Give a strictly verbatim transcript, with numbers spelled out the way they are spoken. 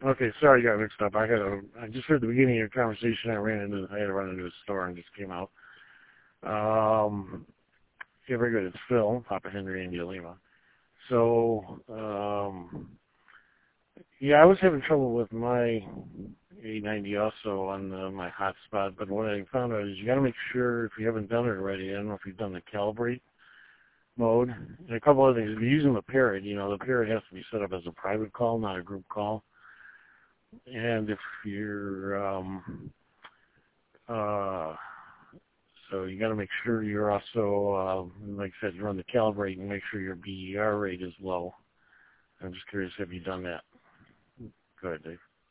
Okay, sorry, I got mixed up. I had a, I just heard the beginning of your conversation. I ran into, I had to run into a store and just came out. Um, yeah, very good. It's Phil, Papa Henry, India Lima. So, um, yeah, I was having trouble with my A ninety also on the, my hotspot, but what I found out is you got to make sure, if you haven't done it already, I don't know if you've done the calibrate mode, and a couple other things. If you're using the Parrot, you know, the Parrot has to be set up as a private call, not a group call. And if you're, um, uh, so you got to make sure you're also, uh, like I said, you run the calibrate and make sure your B E R rate is low. I'm just curious, have you done that? Go ahead, Dave.